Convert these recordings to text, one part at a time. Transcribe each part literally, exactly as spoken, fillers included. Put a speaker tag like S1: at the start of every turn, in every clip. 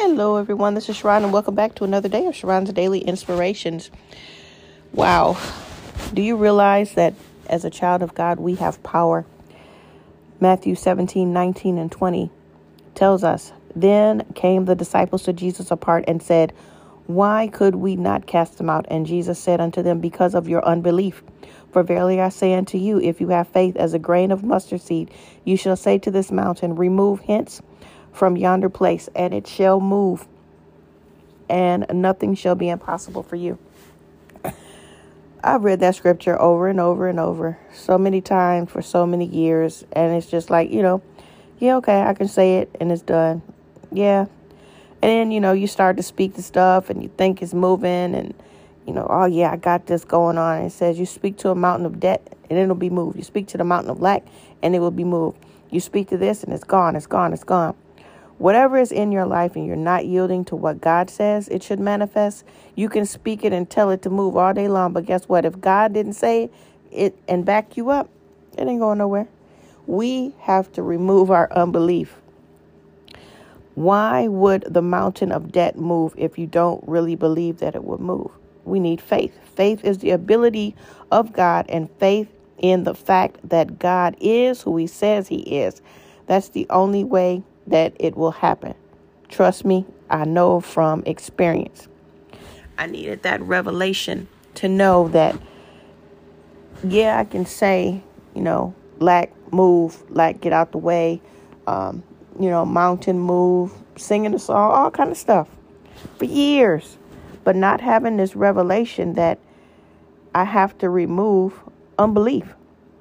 S1: Hello, everyone. This is Sharon, and welcome back to another day of Sharon's Daily Inspirations. Wow. Do you realize that as a child of God, we have power? Matthew seventeen, nineteen, and twenty tells us, Then came the disciples to Jesus apart and said, Why could we not cast them out? And Jesus said unto them, Because of your unbelief. For verily I say unto you, if you have faith as a grain of mustard seed, you shall say to this mountain, Remove hence from yonder place, and it shall move, and nothing shall be impossible for you. I've read that scripture over and over and over so many times for so many years, and it's just like, you know, yeah, okay, I can say it, and it's done. Yeah. And then, you know, you start to speak the stuff, and you think it's moving, and, you know, oh, yeah, I got this going on. And it says you speak to a mountain of debt, and it'll be moved. You speak to the mountain of lack, and it will be moved. You speak to this, and it's gone, it's gone, it's gone. Whatever is in your life and you're not yielding to what God says it should manifest, you can speak it and tell it to move all day long. But guess what? If God didn't say it and back you up, it ain't going nowhere. We have to remove our unbelief. Why would the mountain of debt move if you don't really believe that it would move? We need faith. Faith is the ability of God, and faith in the fact that God is who he says he is. That's the only way that it will happen. Trust me, I know from experience. I needed that revelation to know that, yeah, I can say, you know, lack, move, lack, get out the way, um, you know, mountain, move, singing a song, all kind of stuff for years, but not having this revelation that I have to remove unbelief.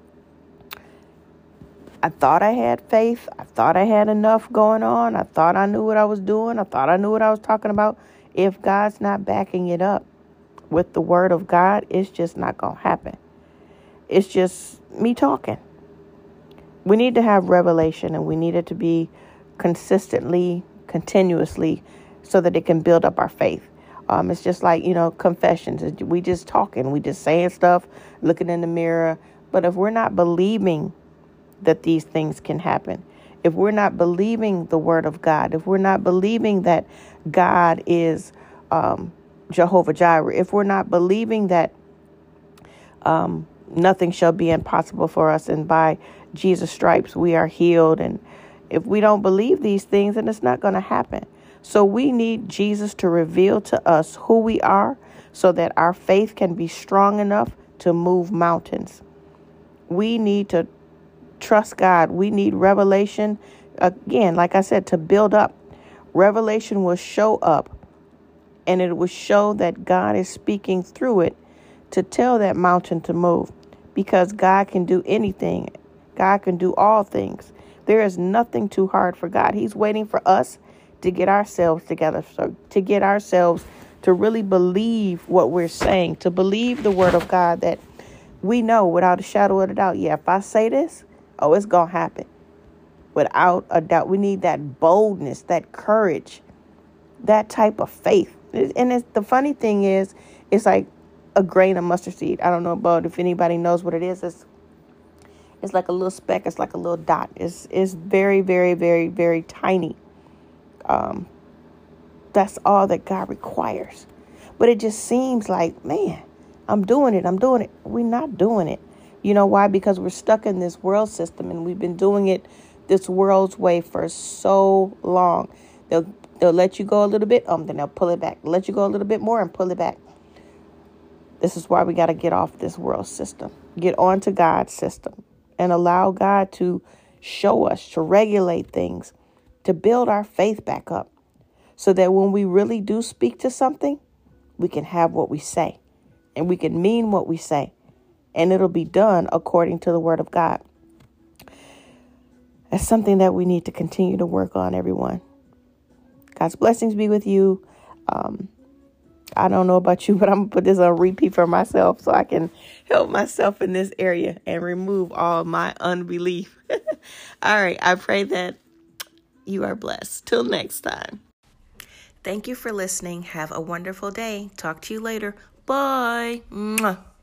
S1: I thought I had faith. I thought I had enough going on. I thought I knew what I was doing. I thought I knew what I was talking about. If God's not backing it up with the word of God, it's just not going to happen. It's just me talking. We need to have revelation, and we need it to be consistently, continuously, so that it can build up our faith. Um, it's just like, you know, confessions. We just talking. We just saying stuff, looking in the mirror. But if we're not believing that these things can happen, if we're not believing the word of God, if we're not believing that God is um, Jehovah Jireh, if we're not believing that um, nothing shall be impossible for us, and by Jesus' stripes we are healed, and if we don't believe these things, then it's not going to happen. So we need Jesus to reveal to us who we are so that our faith can be strong enough to move mountains. We need to trust God. We need revelation. Again, like I said, to build up. Revelation will show up, and it will show that God is speaking through it to tell that mountain to move, because God can do anything. God can do all things. There is nothing too hard for God. He's waiting for us to get ourselves together, so to get ourselves to really believe what we're saying, to believe the word of God, that we know without a shadow of a doubt, yeah, if I say this, oh, it's going to happen. Without a doubt, we need that boldness, that courage, that type of faith. And it's, the funny thing is, it's like a grain of mustard seed. I don't know about if anybody knows what it is. It's, it's like a little speck. It's like a little dot. It's, it's very, very, very, very tiny. Um, that's all that God requires. But it just seems like, man, I'm doing it. I'm doing it. We're not doing it. You know why? Because we're stuck in this world system, and we've been doing it this world's way for so long. They'll they'll let you go a little bit, um, then they'll pull it back. Let you go a little bit more and pull it back. This is why we got to get off this world system, get onto God's system, and allow God to show us, to regulate things, to build our faith back up, so that when we really do speak to something, we can have what we say, and we can mean what we say. And it'll be done according to the word of God. That's something that we need to continue to work on, everyone. God's blessings be with you. Um, I don't know about you, but I'm going to put this on repeat for myself so I can help myself in this area and remove all my unbelief. All right. I pray that you are blessed. Till next time. Thank you for listening. Have a wonderful day. Talk to you later. Bye. Mwah.